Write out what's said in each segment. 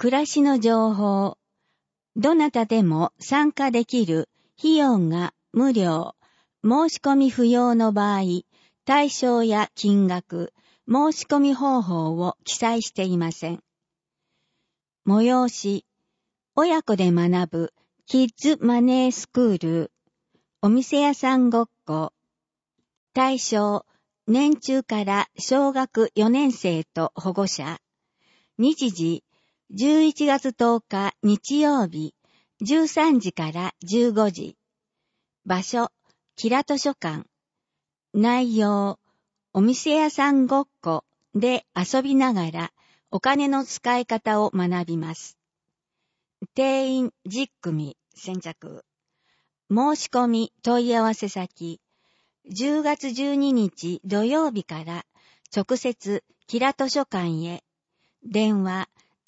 暮らしの情報。どなたでも参加できる費用が無料。申し込み不要の場合、対象や金額、申し込み方法を記載していません。催し。親子で学ぶキッズマネースクール。お店屋さんごっこ。対象。年中から小学4年生と保護者。日時。11月10日日曜日、13時から15時。場所、キラ図書館。内容、お店屋さんごっこで遊びながらお金の使い方を学びます。定員10組先着。申し込み問い合わせ先。10月12日土曜日から直接キラ図書館へ。電話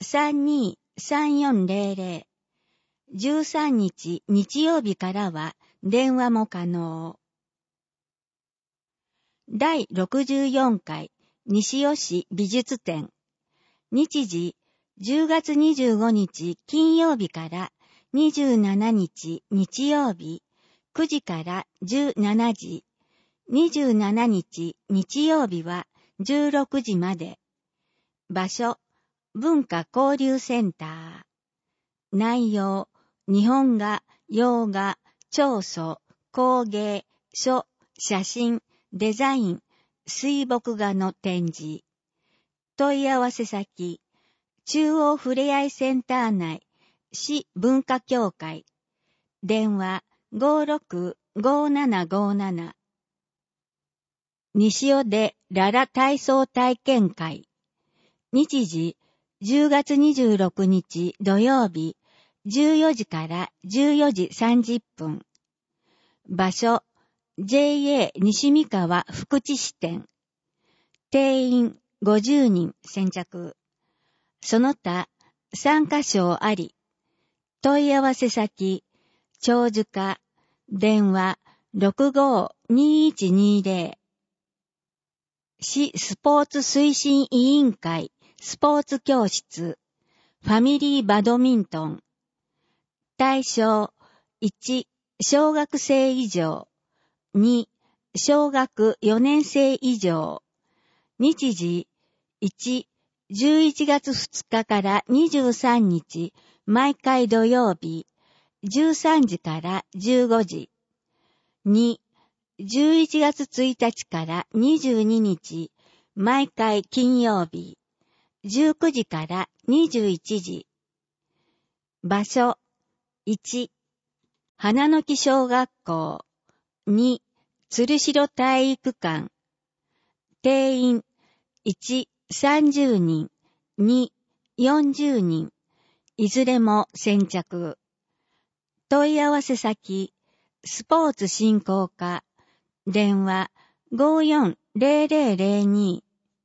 32-3400。13日日曜日からは電話も可能。第64回西尾市美術展。日時10月25日金曜日から27日日曜日9時から17時。27日日曜日は16時まで。場所、文化交流センター。内容、日本画、洋画、彫塑、工芸、書、写真、デザイン、水墨画の展示。問い合わせ先、中央ふれあいセンター内、市文化協会。電話565757。西尾でララ体操体験会。日時、10月26日土曜日、14時から14時30分。場所、JA 西三河福知支店。定員50人先着。その他、参加賞あり。問い合わせ先、長寿課、電話652120。市スポーツ推進委員会、スポーツ教室、ファミリーバドミントン。対象、1、小学生以上。2、小学4年生以上。日時、1、11月2日から23日、毎回土曜日、13時から15時。2、11月1日から22日、毎回金曜日、19時から21時。場所、1、花の木小学校。2、鶴代体育館。定員、1、30人。2、40人。いずれも先着。問い合わせ先、スポーツ振興課。電話540002。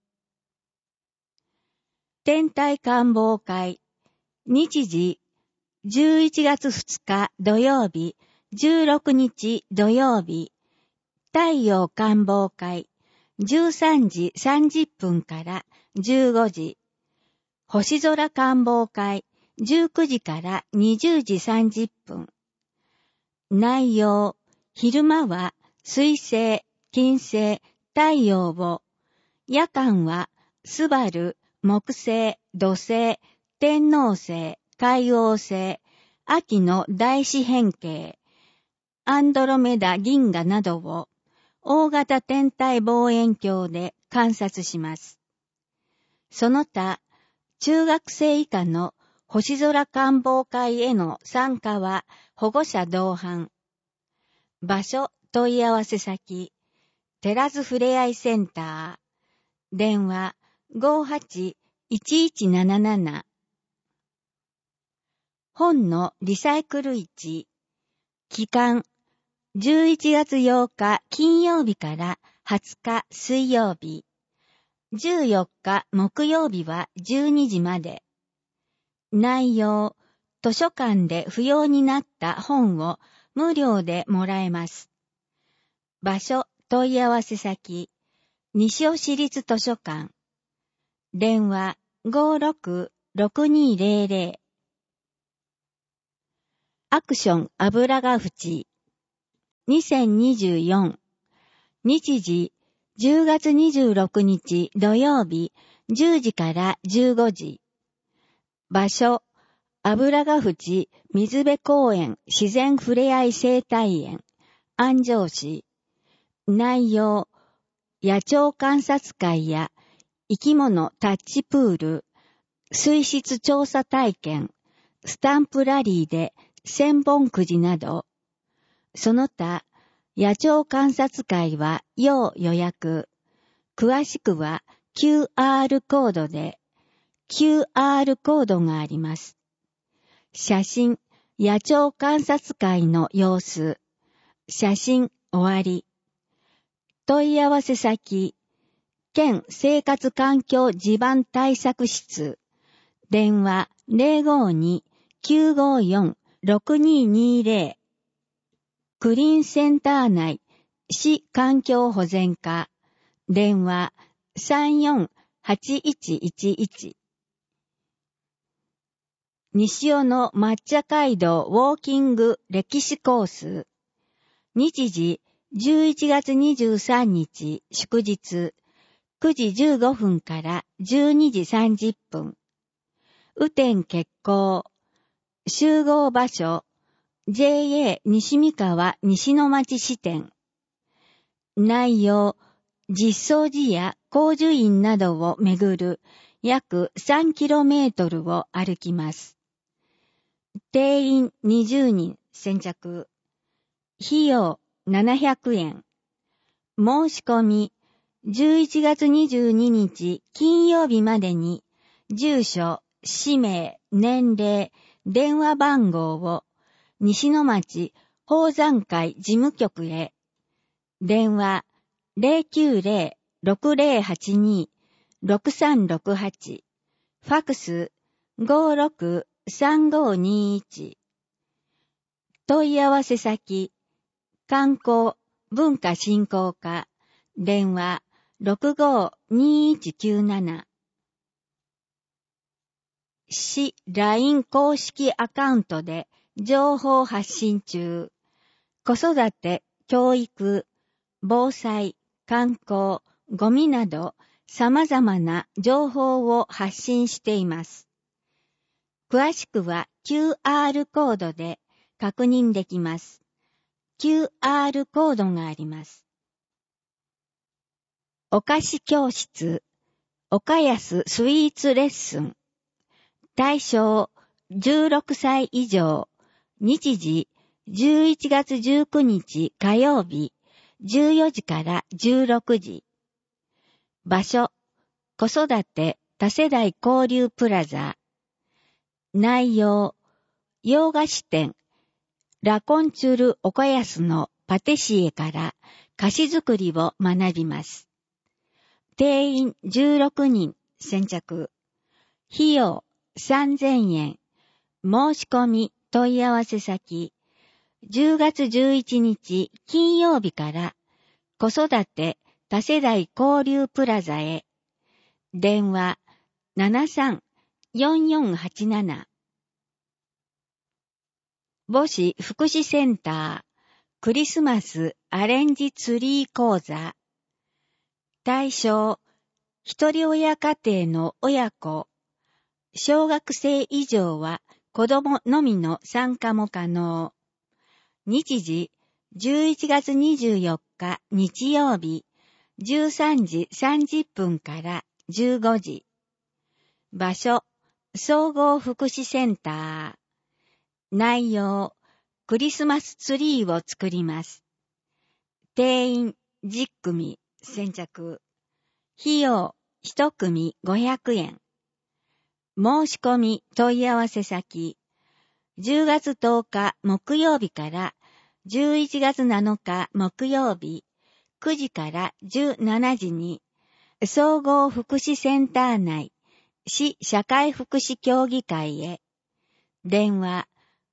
天体観望会。日時11月2日土曜日、16日土曜日。太陽観望会。13時30分から15時。星空観望会。19時から20時30分。内容。昼間は水星、金星、太陽を。夜間はスバル、木星、土星、天王星、海王星、秋の大四辺形、アンドロメダ銀河などを大型天体望遠鏡で観察します。その他、中学生以下の星空観望会への参加は保護者同伴。場所問い合わせ先、寺津ふれあいセンター。電話58-1177。本のリサイクル市。期間、11月8日金曜日から20日水曜日。14日木曜日は12時まで。内容、図書館で不要になった本を無料でもらえます。場所問い合わせ先、西尾市立図書館。電話 04-6200 アクション油が淵2024日時10月26日土曜日10時から15時場所油が淵水辺公園自然ふれあい生態園安城市内容野鳥観察会や生き物タッチプール水質調査体験スタンプラリーで千本くじなどその他野鳥観察会は要予約詳しくは QR コードで QR コードがあります写真野鳥観察会の様子写真終わり問い合わせ先県生活環境地盤対策室電話 052-954-6220 クリーンセンター内市環境保全課電話 34-8111 西尾の抹茶街道ウォーキング歴史コース日時11月23日祝日9時15分から12時30分雨天決行集合場所 JA 西三河西の町支店内容実相寺や光樹院などを巡る約 3km を歩きます定員20人先着費用700円申し込み11月22日金曜日までに住所、氏名、年齢、電話番号を西の町宝山会事務局へ電話 090-6082-6368 ファクス 563521 問い合わせ先観光文化振興課電話 652197 市 LINE 公式アカウントで情報発信中子育て、教育、防災、観光、ゴミなど様々な情報を発信しています。詳しくは QR コードで確認できます。QR コードがあります。お菓子教室、岡安スイーツレッスン、対象16歳以上、日時11月19日火曜日、14時から16時。場所、子育て多世代交流プラザ。内容、洋菓子店、ラコンチュル岡安のパティシエから菓子作りを学びます。定員16人先着。費用3000円。申し込み問い合わせ先。10月11日金曜日から子育て多世代交流プラザへ。電話73-4487。母子福祉センタークリスマスアレンジツリー講座。対象、一人親家庭の親子。小学生以上は子供のみの参加も可能。日時、11月24日日曜日、13時30分から15時。場所、総合福祉センター。内容、クリスマスツリーを作ります。定員10組先着。費用1組500円。申し込み問い合わせ先。10月10日木曜日から11月7日木曜日9時から17時に総合福祉センター内市社会福祉協議会へ。電話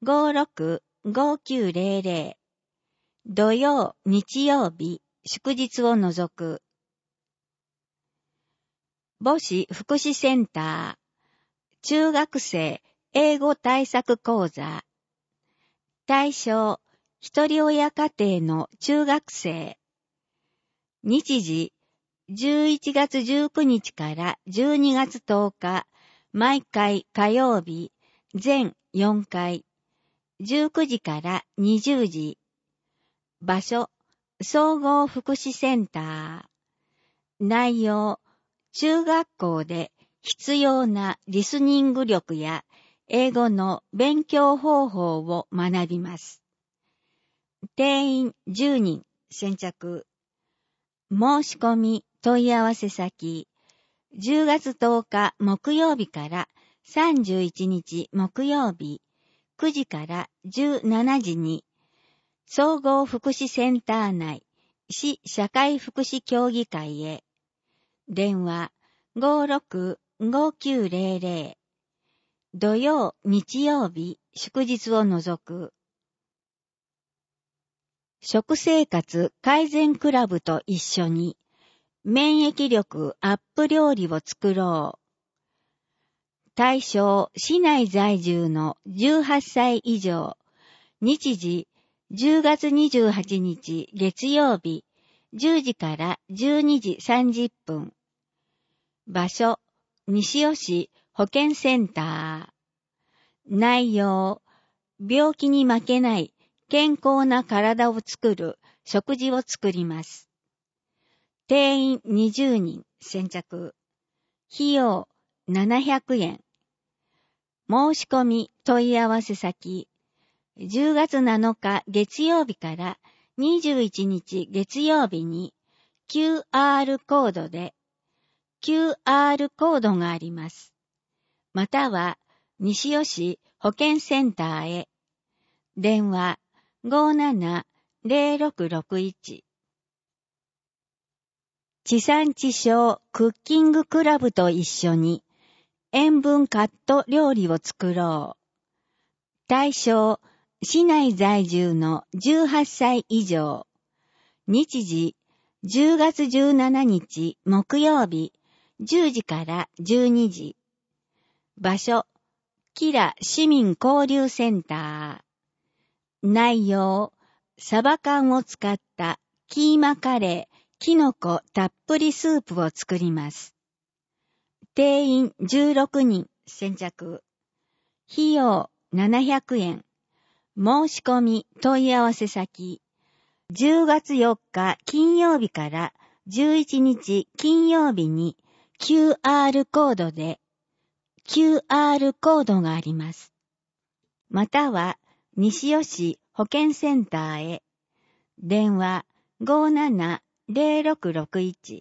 56-5900。土曜、日曜日、祝日を除く。母子福祉センター。 中学生英語対策講座。対象、一人親家庭の中学生。日時、11月19日から12月10日、毎回火曜日、全4回、19時から20時。場所、総合福祉センター。内容、中学校で必要なリスニング力や英語の勉強方法を学びます。定員10人先着。申し込み問い合わせ先、10月10日木曜日から31日木曜日、9時から17時に、総合福祉センター内、市社会福祉協議会へ。電話565900。土曜、日曜日、祝日を除く。食生活改善クラブと一緒に、免疫力アップ料理を作ろう。対象、市内在住の18歳以上。日時、10月28日月曜日、10時から12時30分。場所、西尾市保健センター。内容、病気に負けない健康な体を作る食事を作ります。定員20人先着。費用700円。申し込み問い合わせ先。10月7日月曜日から21日月曜日に QR コードで QR コードがあります。または西尾市保健センターへ。電話570661。地産地消クッキングクラブと一緒に塩分カット料理を作ろう。対象、市内在住の18歳以上。日時、10月17日木曜日、10時から12時。場所、キラ市民交流センター。内容、サバ缶を使ったキーマカレー、キノコたっぷりスープを作ります。定員16人先着。費用700円。申し込み問い合わせ先。10月4日金曜日から11日金曜日に QR コードで QR コードがあります。または西尾市保健センターへ。電話570661。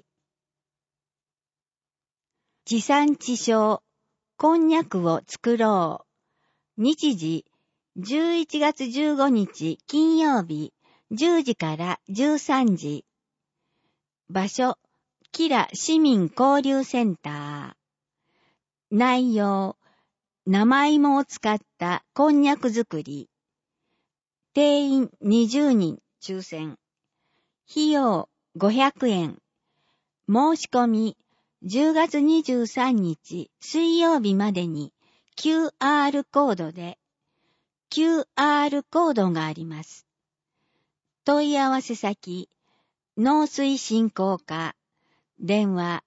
地産地消、こんにゃくを作ろう。日時、11月15日金曜日、10時から13時。場所、キラ市民交流センター。内容、生芋を使ったこんにゃく作り。定員20人抽選。費用500円。申し込み、10月23日水曜日までに QR コードで QR コードがあります。問い合わせ先、農水振興課、電話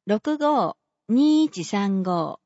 65-2135。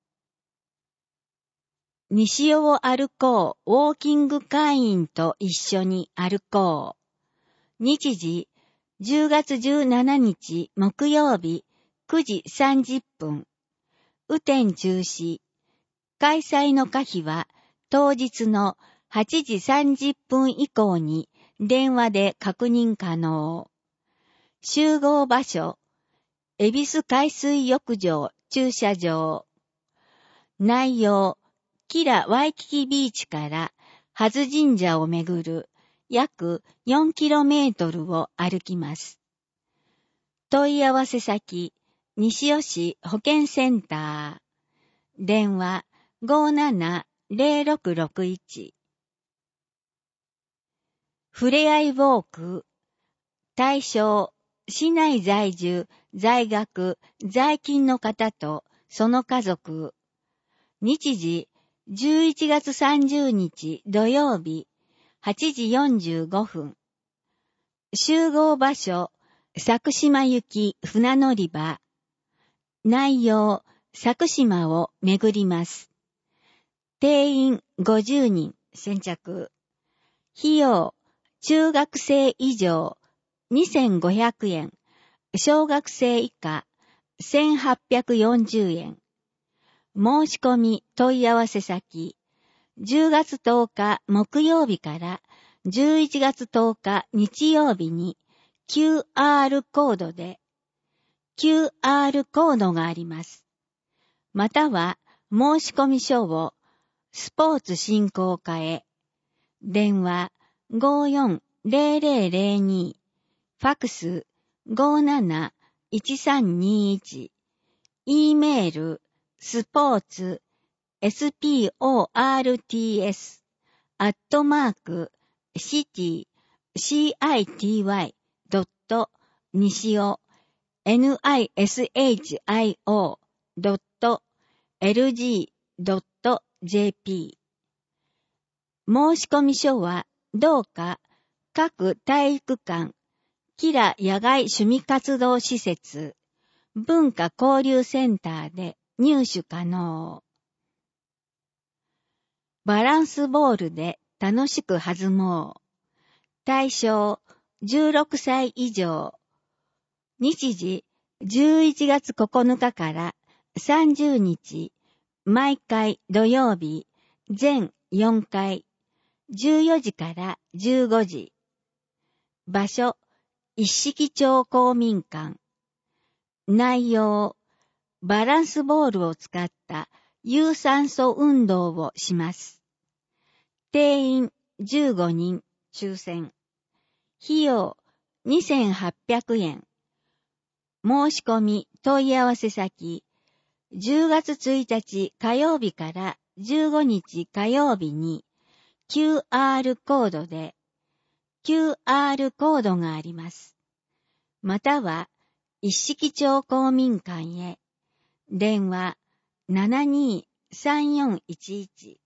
西尾を歩こうウォーキング会員と一緒に歩こう。日時、10月17日木曜日、9時30分。雨天中止。開催の可否は当日の8時30分以降に電話で確認可能。集合場所、恵比寿海水浴場駐車場。内容、キラワイキキビーチからハズ神社をめぐる約 4km を歩きます。問い合わせ先、西尾市保健センター。電話570661。ふれあいウォーク。対象、市内在住、在学、在勤の方とその家族。 日時11月30日土曜日8時45分。集合場所、佐久島行き船乗り場。内容、佐久島を巡ります。定員50人先着。費用、中学生以上2500円。小学生以下1840円。申し込み問い合わせ先、10月10日木曜日から11月10日日曜日に QR コードで QR コードがあります。または申し込み書をスポーツ振興課へ。電話540002、ファクス571321、E メールスポーツ sports.nishio.lg.jp。 申し込み書はどうか各体育館、キラ野外趣味活動施設、文化交流センターで入手可能。バランスボールで楽しく弾もう。対象16歳以上。日時11月9日から30日、毎回土曜日、全4回、14時から15時。場所、一色町公民館。内容、バランスボールを使った有酸素運動をします。定員15人抽選。費用2800円。申し込み問い合わせ先、10月1日火曜日から15日火曜日に QR コードで QR コードがあります。または一色町公民館へ。電話723411